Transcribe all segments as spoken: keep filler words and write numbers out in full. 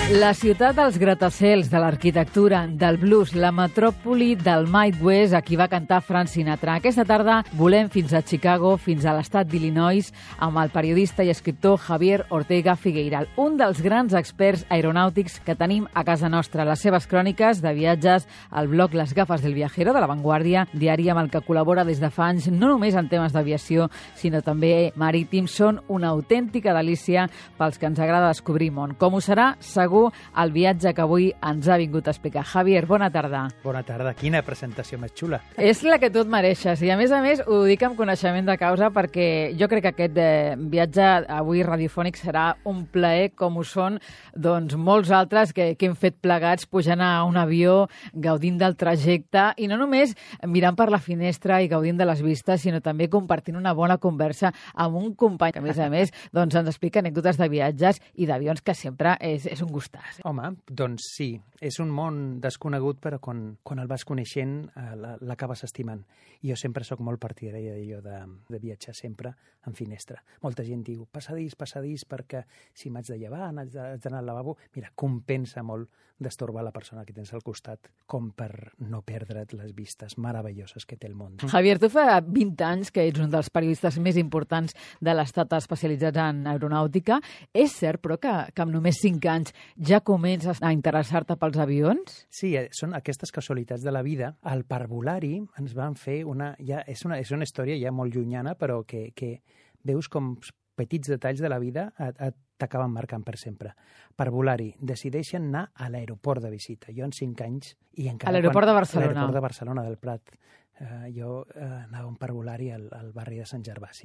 La ciutat dels gratacels, de l'arquitectura, del blues, la metròpoli del Mike West, a qui va cantar Frank Sinatra. Aquesta tarda volem fins a Chicago, fins a l'estat d'Illinois, amb el periodista i escriptor Javier Ortega Figueiral, un dels grans experts aeronàutics que tenim a casa nostra. Les seves cròniques de viatges al blog Les gafes del viajero, de La Vanguardia, diari amb el que col·labora des de fa anys, no només en temes d'aviació, sinó també marítims, són una autèntica delícia pels que ens agrada descobrir món. Com ho serà, segur, el viatge que avui ens ha vingut a explicar. Javier, bona tarda. Bona tarda. Quina presentació més xula. És la que tu et mereixes. I a més a més ho dic amb coneixement de causa perquè jo crec que aquest eh, viatge avui radiofònic serà un plaer com ho són doncs, molts altres que, que hem fet plegats pujant a un avió, gaudint del trajecte i no només mirant per la finestra i gaudint de les vistes, sinó també compartint una bona conversa amb un company que a més a més doncs, ens explica anècdotes de viatges i d'avions que sempre és, és un gustàs. Home, doncs sí, és un món desconegut, però quan, quan el vas coneixent eh, l'acabes estimant. I jo sempre sóc molt partidari d'allò de, de viatjar sempre en finestra. Molta gent diu, passadís, passadís, perquè si m'haig de llevar, haig d'anar al lavabo... Mira, compensa molt d'estorbar la persona que tens al costat com per no perdre't les vistes meravelloses que té el món. Javier, tu fa vint anys que ets un dels periodistes més importants de l'estat especialitzats en aeronàutica. És cert, però, que, que amb només cinc anys ja comences a interessar-te pels avions? Sí, són aquestes casualitats de la vida. Al parvulari ens van fer una... Ja, és, una és una història ja molt llunyana, però que, que veus com petits detalls de la vida t'acaben marcant per sempre. Parvulari, decideixen anar a l'aeroport de visita. Jo en cinc anys... I encara a l'aeroport quan, de Barcelona? A l'aeroport de Barcelona, del Prat. Uh, jo uh, anava a un parvulari al, al barri de Sant Gervasi.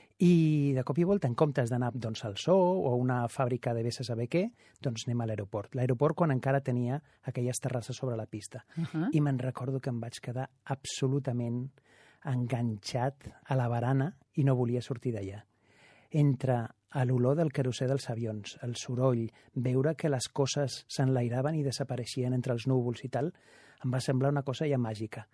I de cop i volta, en comptes d'anar doncs, al zoo o a una fàbrica de vés a saber què, doncs anem a l'aeroport. L'aeroport quan encara tenia aquelles terrasses sobre la pista. Uh -huh. I me'n recordo que em vaig quedar absolutament enganxat a la barana i no volia sortir d'allà. Entre l'olor del querosè dels avions, el soroll, veure que les coses s'enlairaven i desapareixien entre els núvols i tal, em va semblar una cosa ja màgica.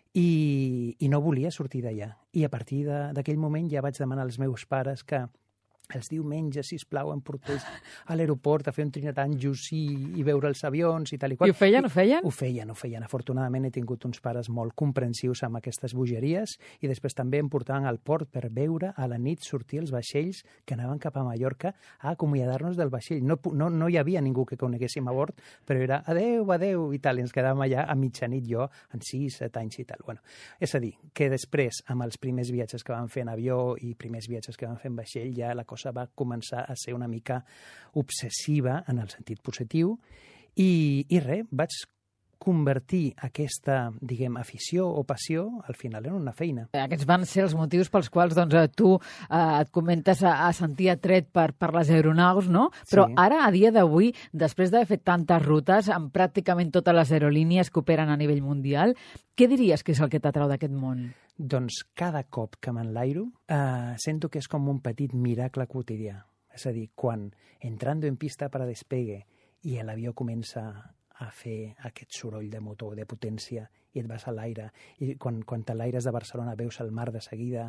I, i no volia sortir d'allà. I a partir d'aquell moment ja vaig demanar als meus pares que els diumenges, sisplau, em portés a l'aeroport a fer un trinatanjos i, i veure els avions i tal i qual. I ho feien, ho feien? Ho feien, ho feien. Afortunadament he tingut uns pares molt comprensius amb aquestes bogeries i després també em portaven al port per veure a la nit sortir els vaixells que anaven cap a Mallorca a acomiadar-nos del vaixell. No, no, no hi havia ningú que coneguéssim a bord, però era adeu, adeu i tal. I ens quedàvem allà a mitjanit jo, en sis, set anys i tal. Bueno, és a dir, que després, amb els primers viatges que vam fer en avió i primers viatges que vam fer en vaixell, ja la cosa va començar a ser una mica obsessiva en el sentit positiu i, i res, vaig convertir aquesta, diguem, afició o passió al final en una feina. Aquests van ser els motius pels quals doncs, tu eh, et comentes a, a sentir atret per, per les aeronaus, no? Però sí. Ara, a dia d'avui, després d'haver fet tantes rutes amb pràcticament totes les aerolínies que operen a nivell mundial, què diries que és el que t'atrau d'aquest món? Doncs cada cop que m'enlairo eh, sento que és com un petit miracle quotidià. És a dir, quan entrando en pista para despegue i l'avió comença a fer aquest soroll de motor, de potència, i et vas a l'aire, i quan, quan t'enlaires de Barcelona veus el mar de seguida,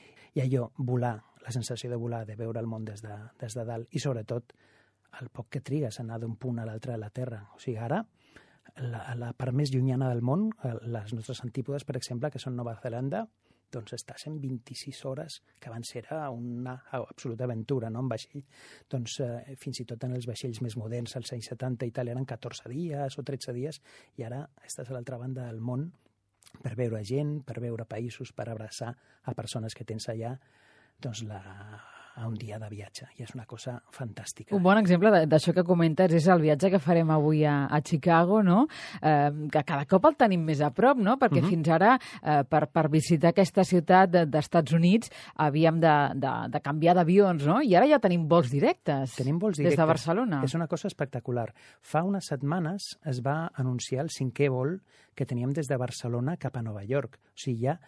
i allò, volar, la sensació de volar, de veure el món des de, des de dalt, i sobretot el poc que trigues a anar d'un punt a l'altre de la Terra. O sigui, ara, la, la part més llunyana del món, les nostres antípodes, per exemple, que són Nova Zelanda, doncs estàs en vint-i-sis hores, que abans era una absoluta aventura, no?, en vaixell. Doncs eh, fins i tot en els vaixells més moderns, als anys setanta i tal, eren catorze dies o tretze dies, i ara estàs a l'altra banda del món per veure gent, per veure països, per abraçar a persones que tens allà, doncs la... a un dia de viatge, i és una cosa fantàstica. Un bon exemple d'això que comentes és el viatge que farem avui a, a Chicago, no? Eh, que cada cop el tenim més a prop, no? Perquè uh-huh. fins ara, eh, per, per visitar aquesta ciutat de, d'Estats Units, havíem de, de, de canviar d'avions, no? I ara ja tenim vols directes. Tenim vols directes. Des de Barcelona. És una cosa espectacular. Fa unes setmanes es va anunciar el cinquè vol que teníem des de Barcelona cap a Nova York. O sigui, ja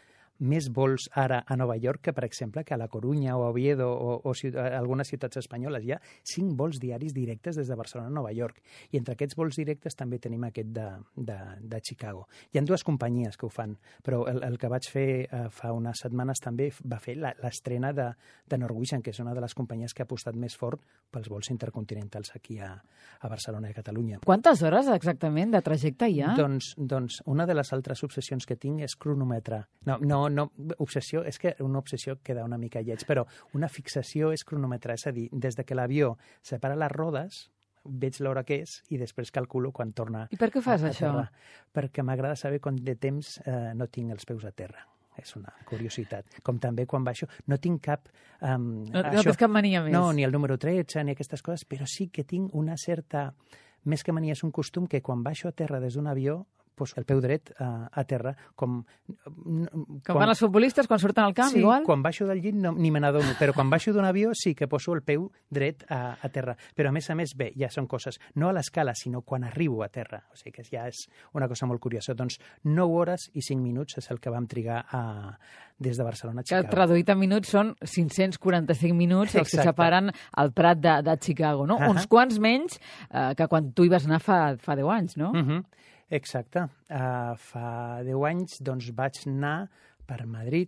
més vols ara a Nova York que, per exemple, que a la Corunya o a Oviedo o, o ciutat, algunes ciutats espanyoles. Hi ha cinc vols diaris directes des de Barcelona a Nova York. I entre aquests vols directes també tenim aquest de, de, de Chicago. Hi ha dues companyies que ho fan, però el, el que vaig fer eh, fa unes setmanes també va fer l'estrena de, de Norwegian, que és una de les companyies que ha apostat més fort pels vols intercontinentals aquí a, a Barcelona i a Catalunya. Quantes hores exactament de trajecte hi ha? Doncs, doncs una de les altres obsessions que tinc és cronometrar. No, no, no, obsessió, és que una obsessió queda una mica lleig, però una fixació és cronometrar, és a dir, des de que l'avió separa les rodes, veig l'hora que és i després calculo quan torna. I per què fas a, a això? terra. Perquè m'agrada saber quant de temps eh, no tinc els peus a terra. És una curiositat. Com també quan baixo, no tinc cap... Um, no això, no tens cap mania més. No, ni el número tretze, ni aquestes coses, però sí que tinc una certa... Més que mania és un costum que quan baixo a terra des d'un avió, pues, el peu dret a, a terra, com... Com quan, van els futbolistes quan surten al camp, sí, igual? Sí, quan baixo del llit no, ni me n'adono, però quan baixo d'un avió sí que poso el peu dret a, a terra. Però a més a més, bé, ja són coses, no a l'escala, sinó quan arribo a terra. O sigui que ja és una cosa molt curiosa. Doncs nou hores i cinc minuts és el que vam trigar a, des de Barcelona a Chicago. Que traduït en minuts són cinc-cents quaranta-cinc minuts els que separen el Prat de, de Chicago, no? Uh -huh. Uns quants menys eh, que quan tu hi vas anar fa, fa deu anys, no? Uh -huh. Exacte. Uh, fa deu anys doncs, vaig anar per Madrid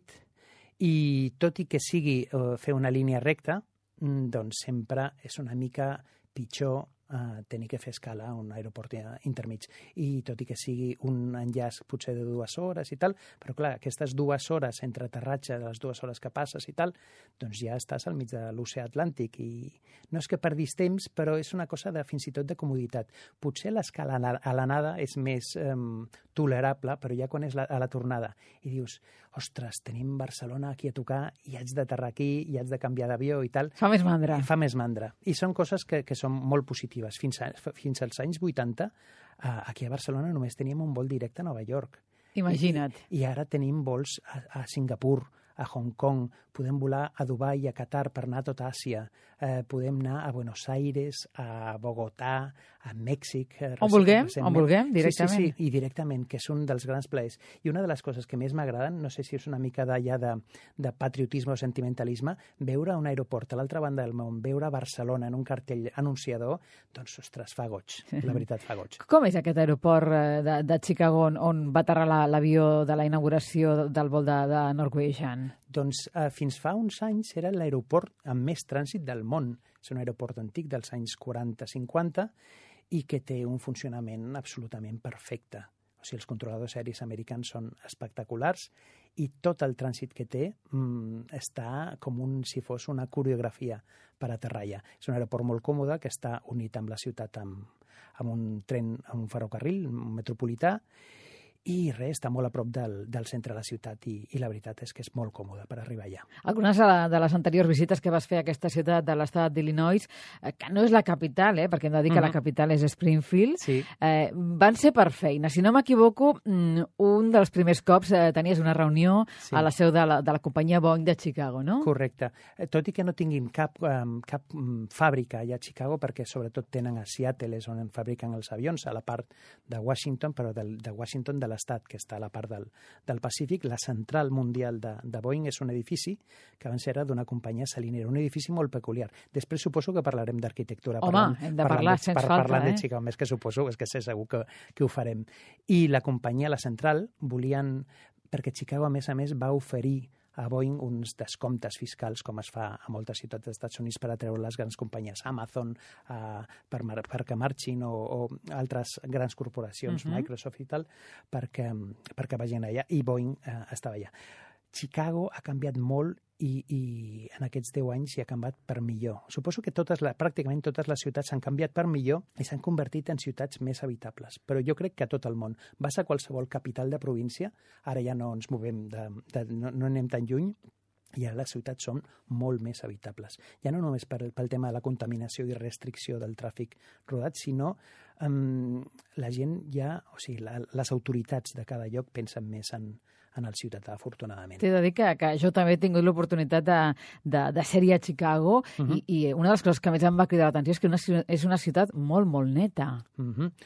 i tot i que sigui uh, fer una línia recta, doncs sempre és una mica pitjor uh, tenir que fer escala a un aeroport intermig. I tot i que sigui un enllaç potser de dues hores i tal, però clar, aquestes dues hores entre aterratge, de les dues hores que passes i tal, doncs ja estàs al mig de l'oceà Atlàntic i no és que perdis temps, però és una cosa de fins i tot de comoditat. Potser l'escala a l'anada és més eh, tolerable, però ja quan és la, a la tornada i dius, ostres, tenim Barcelona aquí a tocar i haig d'aterrar aquí i haig de canviar d'avió i tal. Fa més mandra. Fa més mandra. I són coses que, que són molt positives. Fins, a, fins als anys vuitanta, eh, aquí a Barcelona només teníem un vol directe a Nova York. Imagina't. I, i ara tenim vols a, a Singapur, a Hong Kong, podem volar a Dubai i a Qatar per anar a tota Àsia, eh, podem anar a Buenos Aires, a Bogotà, a Mèxic... Eh, on vulguem, on vulguem, directament. Sí, sí, sí, i directament, que és un dels grans plaers. I una de les coses que més m'agraden, no sé si és una mica d'allà de, de patriotisme o sentimentalisme, veure un aeroport a l'altra banda del món, veure Barcelona en un cartell anunciador, doncs, ostres, fa goig, la veritat, fa goig. Com és aquest aeroport de, de Chicago on, on va aterrar l'avió de la inauguració del vol de, de Norwegian? Doncs eh, fins fa uns anys era l'aeroport amb més trànsit del món. És un aeroport antic dels anys quaranta cinquanta i que té un funcionament absolutament perfecte. O sigui, els controladors aeris americans són espectaculars i tot el trànsit que té mm, està com un, si fos una coreografia per aterrar allà. És un aeroport molt còmode que està unit amb la ciutat amb, amb un tren, amb un ferrocarril un metropolità, i res, està molt a prop del, del centre de la ciutat i, i la veritat és que és molt còmode per arribar allà. Algunes de, la, de les anteriors visites que vas fer a aquesta ciutat de l'estat d'Illinois, eh, que no és la capital, eh, perquè hem de dir que uh-huh. la capital és Springfield, sí. eh, van ser per feina. Si no m'equivoco, un dels primers cops eh, tenies una reunió sí. a la seu de la, de la companyia Boeing de Chicago, no? Correcte. Tot i que no tinguin cap, um, cap um, fàbrica allà a Chicago, perquè sobretot tenen a Seattle, és on en fabriquen els avions, a la part de Washington, però de, de Washington de l'estat, que està a la part del, del Pacífic. La central mundial de, de Boeing és un edifici que abans era d'una companyia salinera, un edifici molt peculiar. Després suposo que parlarem d'arquitectura. Home, parlant, hem de parlar, parlant, sens par, falta, parlant eh? de Chicago, més que suposo, és que sé segur que, que ho farem. I la companyia, la central, volien, perquè Chicago, a més a més, va oferir a Boeing uns descomptes fiscals, com es fa a moltes ciutats dels Estats Units per atreure les grans companyies, Amazon, uh, per, per que marxin, o, o altres grans corporacions, uh-huh. Microsoft i tal, perquè, perquè vagin allà, i Boeing uh, estava allà. Chicago ha canviat molt i, i en aquests deu anys hi ha canviat per millor. Suposo que totes la, pràcticament totes les ciutats s'han canviat per millor i s'han convertit en ciutats més habitables. Però jo crec que a tot el món. Vas a qualsevol capital de província, ara ja no ens movem, de, de, no, no anem tan lluny, i ara les ciutats són molt més habitables. Ja no només per, pel tema de la contaminació i restricció del tràfic rodat, sinó um, la gent ja, o sigui, la, les autoritats de cada lloc pensen més en, en el ciutadà, afortunadament. T'he de dir que, que jo també he tingut l'oportunitat de, de, de ser-hi a Chicago uh-huh. i, i una de les coses que més em va cridar l'atenció és que una, és una ciutat molt, molt neta. Uh-huh.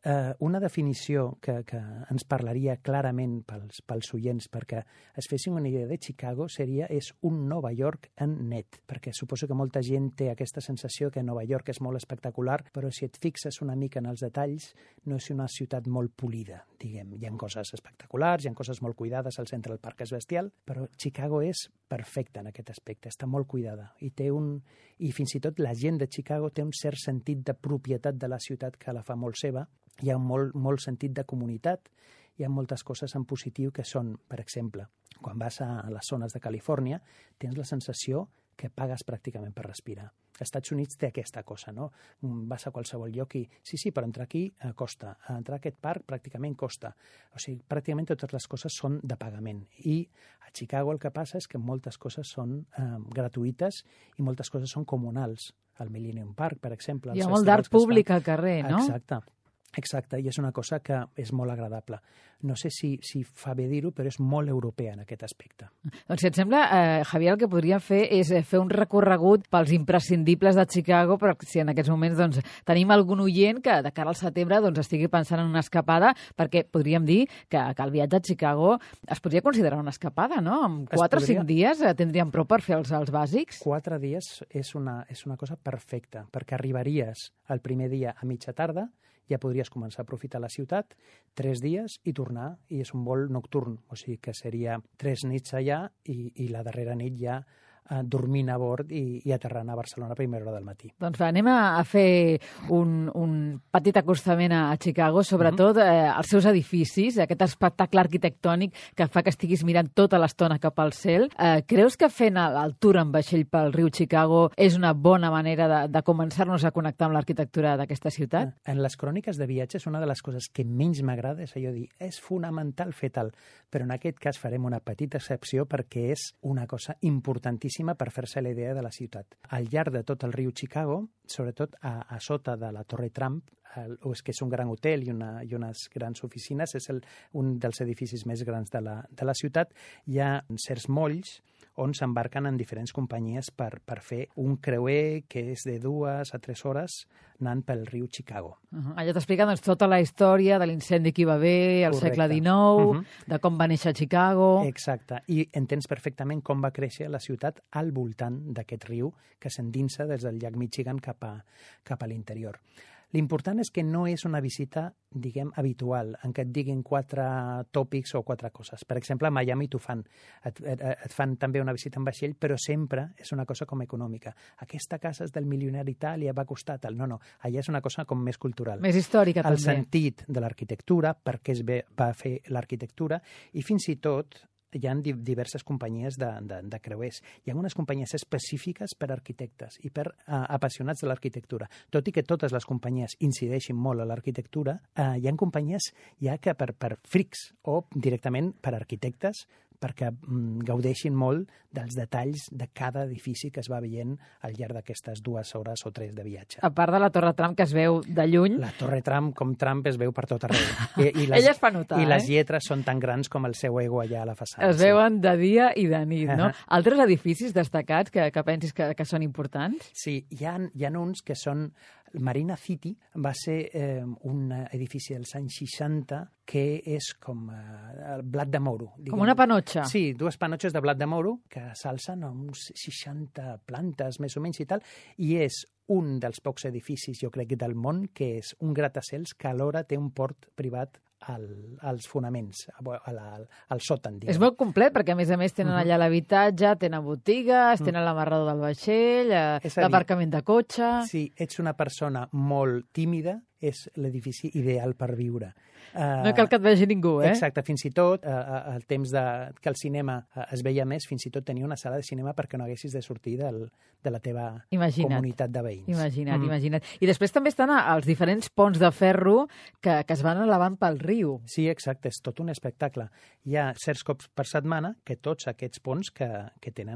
eh, una definició que, que ens parlaria clarament pels, pels oients, perquè es fessin una idea de Chicago, seria és un Nova York en net, perquè suposo que molta gent té aquesta sensació que Nova York és molt espectacular, però si et fixes una mica en els detalls, no és una ciutat molt polida, diguem. Hi ha coses espectaculars, hi ha coses molt cuidades, al centre del parc és bestial, però Chicago és perfecta en aquest aspecte, està molt cuidada i té un... i fins i tot la gent de Chicago té un cert sentit de propietat de la ciutat que la fa molt seva, hi ha molt, molt sentit de comunitat, hi ha moltes coses en positiu que són, per exemple, quan vas a les zones de Califòrnia, tens la sensació que pagues pràcticament per respirar. Els Estats Units té aquesta cosa, no? Vas a qualsevol lloc i, sí, sí, però entrar aquí eh, costa, entrar a aquest parc pràcticament costa. O sigui, pràcticament totes les coses són de pagament. I a Chicago el que passa és que moltes coses són eh, gratuïtes i moltes coses són comunals. El Millennium Park, per exemple. Hi ha molt d'art públic al carrer, no? Exacte. Exacte, i és una cosa que és molt agradable. No sé si, si fa bé dir-ho, però és molt europea en aquest aspecte. Doncs si et sembla, eh, Javier, el que podríem fer és fer un recorregut pels imprescindibles de Chicago, però si en aquests moments doncs, tenim algun oient que de cara al setembre doncs, estigui pensant en una escapada, perquè podríem dir que, que el viatge a Chicago es podria considerar una escapada, no? En quatre o cinc dies eh, tindríem prou per fer els, els bàsics? Quatre dies és una, és una cosa perfecta, perquè arribaries el primer dia a mitja tarda, ja podries començar a aprofitar la ciutat, tres dies i tornar, i és un vol nocturn, o sigui que seria tres nits allà i, i la darrera nit ja eh, dormint a bord i, i aterrant a Barcelona a primera hora del matí. Doncs va, anem a, a fer un, un petit acostament a, a Chicago, sobretot eh, els seus edificis, aquest espectacle arquitectònic que fa que estiguis mirant tota l'estona cap al cel. Eh, creus que fent el, el tour en vaixell pel riu Chicago és una bona manera de, de començar-nos a connectar amb l'arquitectura d'aquesta ciutat? En les cròniques de viatges, una de les coses que menys m'agrada és allò dir, és fonamental fer tal, però en aquest cas farem una petita excepció perquè és una cosa importantíssima per fer-se la idea de la ciutat. Al llarg de tot el riu Chicago, sobretot a, a sota de la Torre Trump, el, és que és un gran hotel i, una, i unes grans oficines, és el, un dels edificis més grans de la, de la ciutat, hi ha certs molls on s'embarquen en diferents companyies per, per fer un creuer que és de dues a tres hores anant pel riu Chicago. Uh -huh. Allà t'explica doncs, tota la història de l'incendi que hi va haver al Correcte. segle dinou, uh -huh. de com va néixer Chicago... Exacte, i entens perfectament com va créixer la ciutat al voltant d'aquest riu que s'endinsa des del llac Michigan cap a, cap a l'interior. L'important és que no és una visita, diguem, habitual, en què et diguin quatre tòpics o quatre coses. Per exemple, a Miami t'ho fan. Et, et, et fan també una visita en vaixell, però sempre és una cosa com econòmica. Aquesta casa és del milionari tal i va costar tal. No, no, allà és una cosa com més cultural. Més històrica, El també. El sentit de l'arquitectura, per què es va fer l'arquitectura, i fins i tot hi ha diverses companyies de, de, de creuers. Hi ha unes companyies específiques per arquitectes i per uh, apassionats de l'arquitectura. Tot i que totes les companyies incideixin molt a l'arquitectura, uh, hi ha companyies ja que per, per frics o directament per arquitectes perquè mm, gaudeixin molt dels detalls de cada edifici que es va veient al llarg d'aquestes dues hores o tres de viatge. A part de la Torre Trump, que es veu de lluny... La Torre Trump, com Trump, es veu per tot arreu. I, i les, Ella es fa notar, I les eh? lletres són tan grans com el seu ego allà a la façana. Es veuen de dia i de nit, no? Uh -huh. Altres edificis destacats que, que pensis que, que són importants? Sí, hi ha, hi ha uns que són... Marina City va ser eh, un edifici dels anys seixanta que és com eh, el blat de moro. Diguem. Com una panotxa. Sí, dues panotxes de blat de moro que s'alcen a uns seixanta plantes, més o menys i tal, i és un dels pocs edificis, jo crec, del món, que és un gratacels que alhora té un port privat al, als fonaments, a la, al, al sòtan. Diguem. És molt complet, perquè a més a més tenen uh -huh. allà l'habitatge, tenen botigues, tenen l'amarrador del vaixell, l'aparcament de cotxe... Si ets una persona molt tímida, és l'edifici ideal per viure. Uh, no cal que et vegi ningú, eh? Exacte, fins i tot, uh, al temps de, que el cinema uh, es veia més, fins i tot tenia una sala de cinema perquè no haguessis de sortir del, de la teva imagina't. comunitat de veïns. Imagina't, mm. imagina't. I després també estan els diferents ponts de ferro que, que es van elevant pel riu. Sí, exacte, és tot un espectacle. Hi ha certs cops per setmana que tots aquests ponts que, que tenen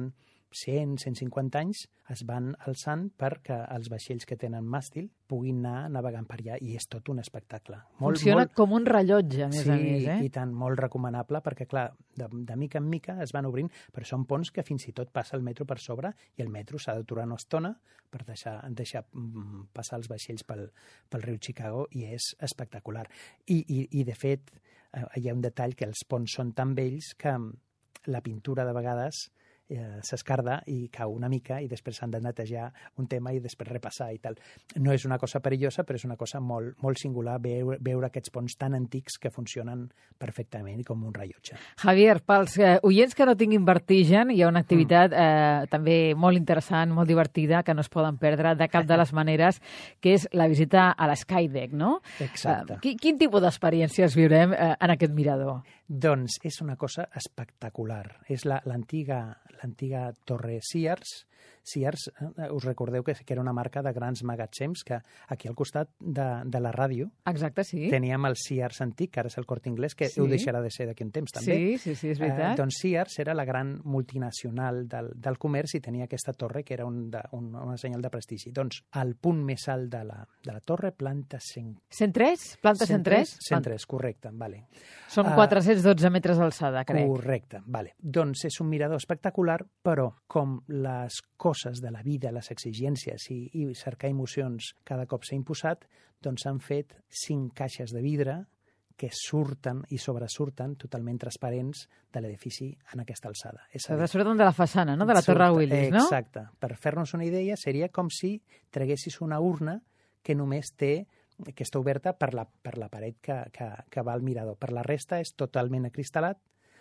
cent a cent cinquanta anys es van alçant perquè els vaixells que tenen màstil puguin anar navegant per allà, i és tot un espectacle. Molt, Funciona molt... com un rellotge, a més sí, a més. Eh? i tant, molt recomanable, perquè, clar, de, de mica en mica es van obrint, però són ponts que fins i tot passa el metro per sobre, i el metro s'ha d'aturar una estona per deixar, deixar passar els vaixells pel, pel riu Chicago, i és espectacular. I, i, i de fet, eh, hi ha un detall, que els ponts són tan vells que la pintura de vegades eh, s'escarda i cau una mica, i després s'han de netejar un tema i després repassar i tal. No és una cosa perillosa, però és una cosa molt, molt singular veure, veure aquests ponts tan antics que funcionen perfectament i com un rellotge. Javier, pels eh, oients que no tinguin vertigen, hi ha una activitat eh, també molt interessant, molt divertida, que no es poden perdre de cap de les maneres, que és la visita a l'Skydeck, no? Exacte. Eh, quin, quin tipus d'experiències viurem eh, en aquest mirador? Doncs és una cosa espectacular. És l'antiga l'antiga torre Sears. Sears, eh, us recordeu que, que era una marca de grans magatzems, que aquí al costat de, de la ràdio Exacte, sí. teníem el Sears antic, que ara és el Corte Inglés, que Sí. ho deixarà de ser d'aquí un temps també. Sí, sí, sí, és veritat. Eh, doncs Sears era la gran multinacional del, del comerç, i tenia aquesta torre que era un, de, un, una senyal de prestigi. Doncs al punt més alt de la, de la torre, planta cent... cent tres? Planta cent tres? cent tres, correcte, vale. Són Ah, quatre-cents dotze metres d'alçada, crec. Correcte, vale. Doncs és un mirador espectacular, però com les coses de la vida, les exigències i, i cercar emocions cada cop s'ha imposat, doncs s'han fet cinc caixes de vidre que surten i sobresurten totalment transparents de l'edifici en aquesta alçada. És a dir, Surten de la façana, no? De la Torre surten- Willis, no? Exacte. Per fer-nos una idea, seria com si treguessis una urna que només té que està oberta per la, per la paret que, que, que va al mirador. Per la resta és totalment acristal·lat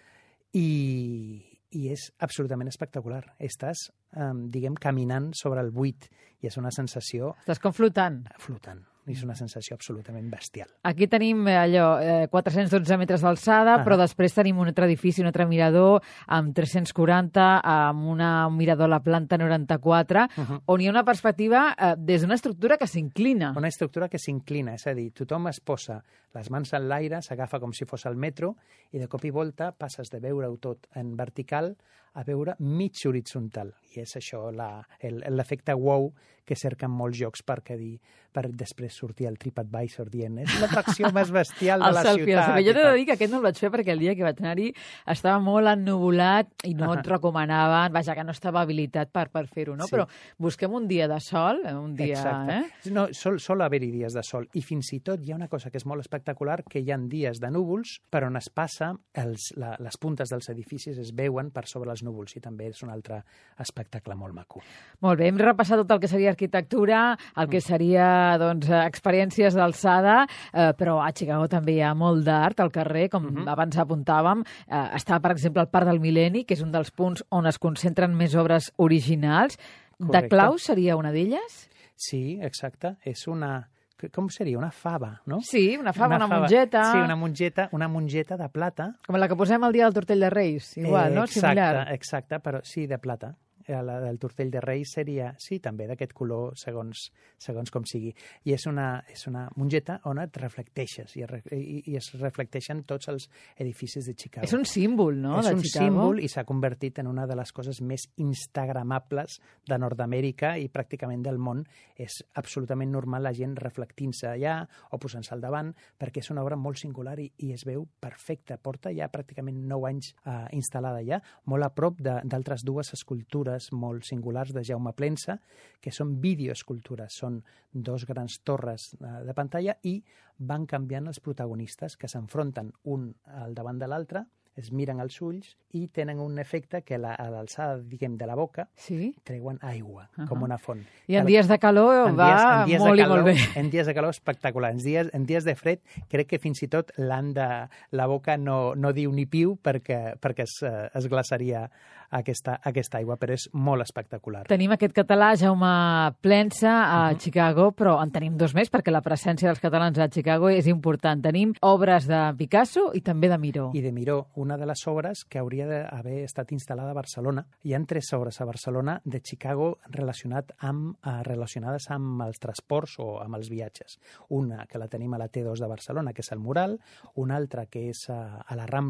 i, i és absolutament espectacular. Estàs, eh, diguem, caminant sobre el buit, i és una sensació Estàs com flotant. flotant. És una sensació absolutament bestial. Aquí tenim eh, allò, eh, quatre-cents dotze metres d'alçada, Ah. però després tenim un altre edifici, un altre mirador, amb tres-cents quaranta, amb una, un mirador a la planta noranta-quatre, Uh -huh. on hi ha una perspectiva eh, des d'una estructura que s'inclina. Una estructura que s'inclina, és a dir, tothom es posa les mans en l'aire, s'agafa com si fos el metro, i de cop i volta passes de veure-ho tot en vertical a veure mig horitzontal. I és això la- el- l'efecte wow que cerquen molts jocs perquè dir, per després sortir al TripAdvisor dient és l'atracció més bestial de El la selfie, el ciutat. selfie. Jo i t'he de tal. dir que aquest no el vaig fer perquè el dia que vaig anar-hi estava molt ennuvolat i no et recomanaven, vaja, que no estava habilitat per, per fer-ho, no? Sí. Però busquem un dia de sol, eh, un dia... Exacte. Eh? No, sol, sol haver-hi dies de sol, i fins i tot hi ha una cosa que és molt espectacular, que hi ha dies de núvols per on es passa, els, la, les puntes dels edificis es veuen per sobre els núvols, i també és un altre espectacle molt maco. Molt bé, hem repassat tot el que seria arquitectura, el que seria doncs, experiències d'alçada, eh, però a Chicago també hi ha molt d'art al carrer, com uh -huh. abans apuntàvem. Eh, està, per exemple, el Parc del Mil·lenni, que és un dels punts on es concentren més obres originals. Correcte. De Claus seria una d'elles? Sí, exacte. És una... Com seria? Una fava, no? Sí, una fava, una, una mongeta... Sí, una mongeta, una mongeta de plata. Com la que posem el dia del tortell de Reis, igual, eh, no? Exacte, Similar. exacte, però sí, de plata. La del tortell de Reis seria, sí, també d'aquest color, segons, segons com sigui. I és una, és una mongeta on et reflecteixes, i, i, i es reflecteixen tots els edificis de Chicago. És un símbol, no?, és de un Chicago. símbol, i s'ha convertit en una de les coses més instagramables de Nord-Amèrica i pràcticament del món. És absolutament normal la gent reflectint-se allà o posant-se al davant, perquè és una obra molt singular i, i es veu perfecta. Porta ja pràcticament nou anys eh, instal·lada allà, molt a prop d'altres dues escultures molt singulars de Jaume Plensa, que són videoescultures, són dos grans torres de pantalla, i van canviant els protagonistes, que s'enfronten un al davant de l'altre, es miren als ulls i tenen un efecte que a l'alçada, diguem, de la boca Sí. treuen aigua, Uh -huh. com una font. I en dies de calor En va dies, en dies molt de i molt calor, bé. En dies de calor espectacular. En dies, en dies de fred crec que fins i tot l'han de... La boca no, no diu ni piu perquè, perquè es, eh, es glaçaria aquesta, aquesta aigua, però és molt espectacular. Tenim aquest català, Jaume Plensa, a uh -huh. Chicago, però en tenim dos més, perquè la presència dels catalans a Chicago és important. Tenim obres de Picasso i també de Miró. I de Miró, una de les obres que hauria d'haver estat instal·lada a Barcelona. Hi ha tres obres a Barcelona de Chicago relacionat amb, eh, relacionades amb els transports o amb els viatges. Una que la tenim a la T dos de Barcelona, que és el mural, una altra que és a, a la Rambla,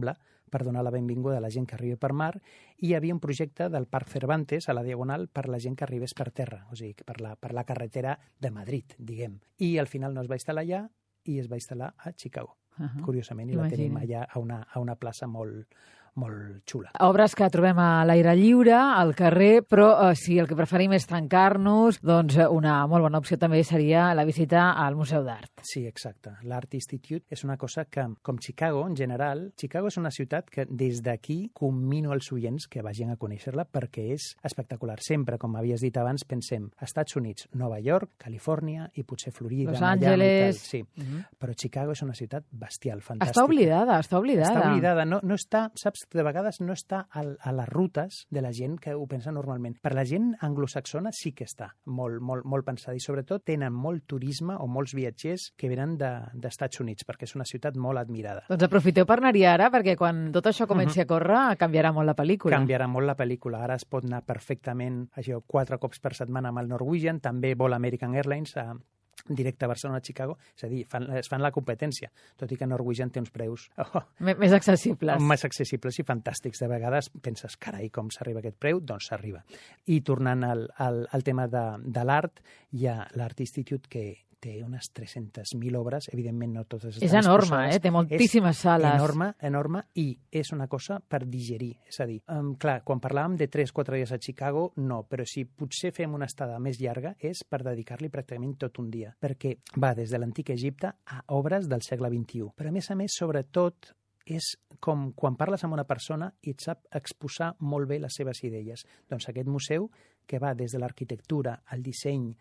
per donar la benvinguda a la gent que arribi per mar, i hi havia un projecte del Parc Cervantes a la Diagonal per la gent que arribés per terra, o sigui, per la, per la carretera de Madrid, diguem. I al final no es va instal·lar allà i es va instal·lar a Chicago, uh-huh. curiosament, i Imagina. La tenim allà a una, a una plaça molt, molt xula. Obres que trobem a l'aire lliure, al carrer, però eh, si el que preferim és tancar-nos, doncs una molt bona opció també seria la visita al Museu d'Art. Sí, exacte. L'Art Institute és una cosa que, com Chicago, en general, Chicago és una ciutat que des d'aquí commino els oients que vagin a conèixer-la perquè és espectacular. Sempre, com havies dit abans, pensem Estats Units, Nova York, Califòrnia i potser Florida, Los Angeles... Sí, uh-huh. Però Chicago és una ciutat bestial, fantàstica. Està oblidada, està oblidada. Està oblidada, no, no està, saps, de vegades no està a, a les rutes de la gent que ho pensa normalment. Per la gent anglosaxona sí que està molt, molt, molt pensada i sobretot tenen molt turisme o molts viatgers que venen d'Estats de, Units perquè és una ciutat molt admirada. Doncs aprofiteu per anar-hi ara perquè quan tot això comenci uh-huh. a córrer canviarà molt la pel·lícula. Canviarà molt la pel·lícula. Ara es pot anar perfectament això, quatre cops per setmana amb el Norwegian, també vol American Airlines a directe a Barcelona, a Chicago, és a dir, fan, es fan la competència, tot i que Norwegian té uns preus oh, més accessibles. Més accessibles i fantàstics. De vegades penses, carai, com s'arriba a aquest preu? Doncs s'arriba. I tornant al, al, al tema de, de l'art, hi ha l'Art Institute que té unes tres-centes mil obres, evidentment no totes estan És enorme, exposades. eh? Té moltíssimes és sales. enorme, enorme, i és una cosa per digerir. És a dir, um, clar, quan parlàvem de tres o quatre dies a Chicago, no, però si potser fem una estada més llarga és per dedicar-li pràcticament tot un dia, perquè va des de l'antic Egipte a obres del segle vint-i-u. Però a més a més, sobretot, és com quan parles amb una persona i et sap exposar molt bé les seves idees. Doncs aquest museu, que va des de l'arquitectura, al disseny,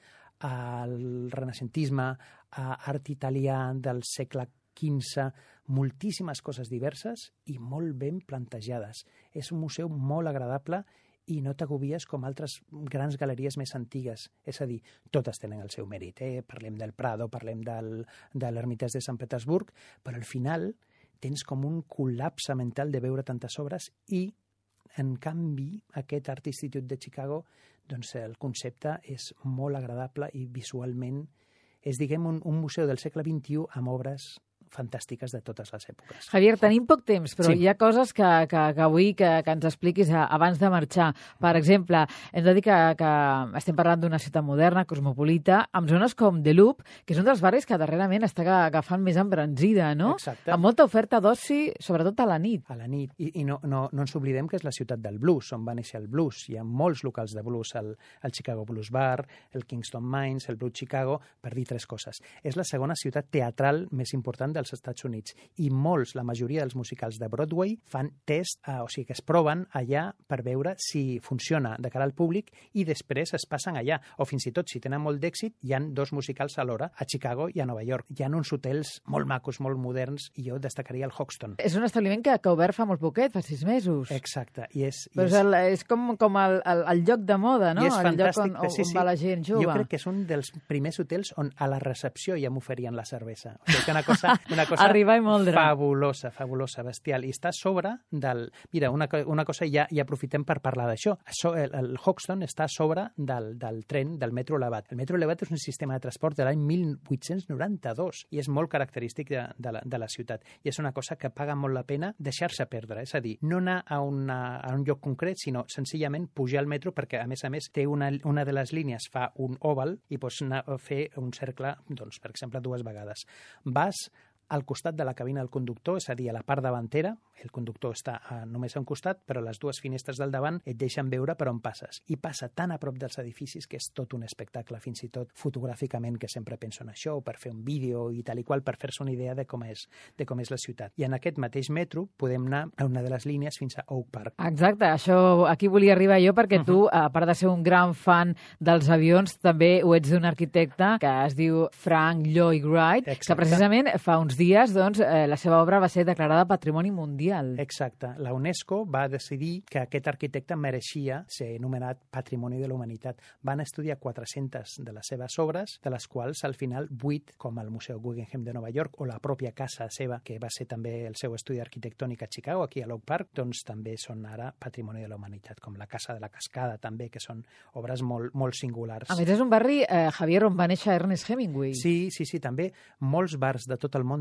al renacentisme, a art italià del segle quinze, moltíssimes coses diverses i molt ben plantejades. És un museu molt agradable i no t'agobies com altres grans galeries més antigues. És a dir, totes tenen el seu mèrit. Eh? Parlem del Prado, parlem del, de l'Ermitès de Sant Petersburg, però al final tens com un col·lapse mental de veure tantes obres i, en canvi, aquest Art Institute de Chicago, doncs el concepte és molt agradable i visualment és, diguem, un, un museu del segle vint-i-u amb obres fantàstiques de totes les èpoques. Javier, tenim poc temps, però sí. hi ha coses que, que, que vull que, que ens expliquis abans de marxar. Per exemple, hem de dir que, que estem parlant d'una ciutat moderna, cosmopolita, amb zones com The Loop, que és un dels barris que darrerament està agafant més embranzida, no? Exacte. Amb molta oferta d'oci, sobretot a la nit. A la nit. I, i no, no, no ens oblidem que és la ciutat del blues, on va néixer el blues. Hi ha molts locals de blues, el, el Chicago Blues Bar, el Kingston Mines, el Blues Chicago, per dir tres coses. És la segona ciutat teatral més important dels Estats Units i molts, la majoria dels musicals de Broadway fan test, eh, o sigui que es proven allà per veure si funciona de cara al públic i després es passen allà, o fins i tot si tenen molt d'èxit hi han dos musicals alhora a Chicago i a Nova York. Hi ha uns hotels molt macos, molt moderns i jo destacaria el Hoxton. És un establiment que, que ha obert fa molt poquet, fa sis mesos. Exacte. I és, Però i és... El, és com, com el, el, el lloc de moda, no? I és el fantàstic. lloc on, on, sí, sí. on va la gent jove. Jo crec que és un dels primers hotels on a la recepció ja m'oferien la cervesa. O sigui que una cosa, una cosa arribar i moldre. Fabulosa, fabulosa, bestial. I està a sobre del... Mira, una, una cosa, ja, ja aprofitem per parlar d'això. El, el Hoxton està a sobre del, del tren, del metro elevat. El metro elevat és un sistema de transport de l'any mil vuit-cents noranta-dos i és molt característic de, de, la, de la ciutat. I és una cosa que paga molt la pena deixar-se perdre. És a dir, no anar a, una, a un lloc concret, sinó senzillament pujar al metro perquè, a més a més, té una, una de les línies fa un oval i pots anar a fer un cercle, doncs, per exemple, dues vegades. Vas al costat de la cabina del conductor, és a dir, a la part davantera, el conductor està a, només a un costat, però les dues finestres del davant et deixen veure per on passes. I passa tan a prop dels edificis que és tot un espectacle, fins i tot fotogràficament, que sempre penso en això, o per fer un vídeo i tal i qual, per fer-se una idea de com és, de com és la ciutat. I en aquest mateix metro podem anar a una de les línies fins a Oak Park. Exacte, això aquí volia arribar jo, perquè tu, uh-huh. a part de ser un gran fan dels avions, també ho ets d'un arquitecte que es diu Frank Lloyd Wright, Exacte. Que precisament fa uns dies doncs, eh, la seva obra va ser declarada Patrimoni Mundial. Exacte. La UNESCO va decidir que aquest arquitecte mereixia ser anomenat Patrimoni de la Humanitat. Van estudiar quatre-centes de les seves obres, de les quals al final vuit, com el Museu Guggenheim de Nova York o la pròpia casa seva, que va ser també el seu estudi arquitectònic a Chicago, aquí a l'Oak Park, doncs també són ara Patrimoni de la Humanitat, com la Casa de la Cascada també, que són obres molt, molt singulars. A més, és un barri, eh, Javier, on va néixer Ernest Hemingway. Sí, sí, sí, també molts bars de tot el món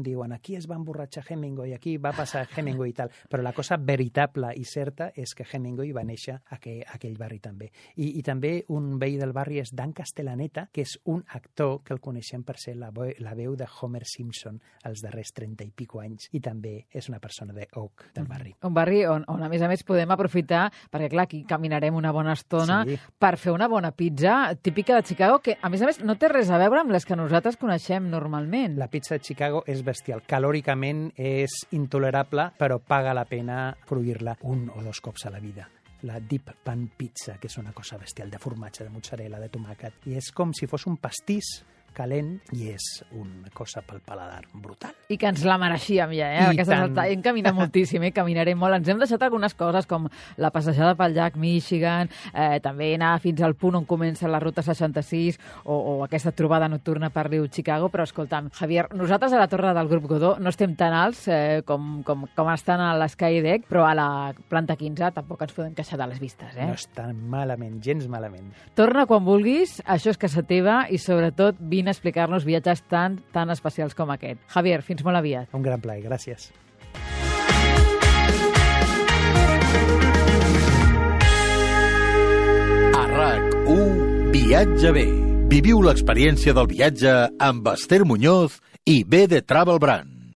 diuen aquí es va emborratxar Hemingway, aquí va passar Hemingway i tal, però la cosa veritable i certa és que Hemingway va néixer a, que, a aquell barri també. I, I també un veí del barri és Dan Castellaneta, que és un actor que el coneixem per ser la, la veu de Homer Simpson els darrers trenta i pico anys, i també és una persona de Oak, del barri. Un barri on, on a més a més podem aprofitar, perquè clar, aquí caminarem una bona estona, sí, per fer una bona pizza típica de Chicago, que a més a més no té res a veure amb les que nosaltres coneixem normalment. La pizza de Chicago és bestial. Calòricament és intolerable, però paga la pena fruir-la un o dos cops a la vida. La Deep Pan Pizza, que és una cosa bestial de formatge, de mozzarella, de tomàquet. I és com si fos un pastís calent i és una cosa pel paladar brutal. I que ens la mereixíem ja, eh? I tant. Hem caminat moltíssim, eh? Caminarem molt. Ens hem deixat algunes coses com la passejada pel llac Michigan, eh, també anar fins al punt on comença la ruta seixanta-sis o, o aquesta trobada nocturna per riu Chicago, però escolta'm, Javier, nosaltres a la torre del grup Godó no estem tan alts eh, com, com, com estan a l'Sky Deck, però a la planta quinze tampoc ens podem queixar de les vistes, eh? No està malament, gens malament. Torna quan vulguis, això és casa teva i sobretot vine a explicar-nos viatges tan, tan especials com aquest. Javier, fins molt aviat. Un gran plaer, gràcies. A RAC u Viatge bé. Viviu l'experiència del viatge amb Esther Muñoz i B de Travel Brand.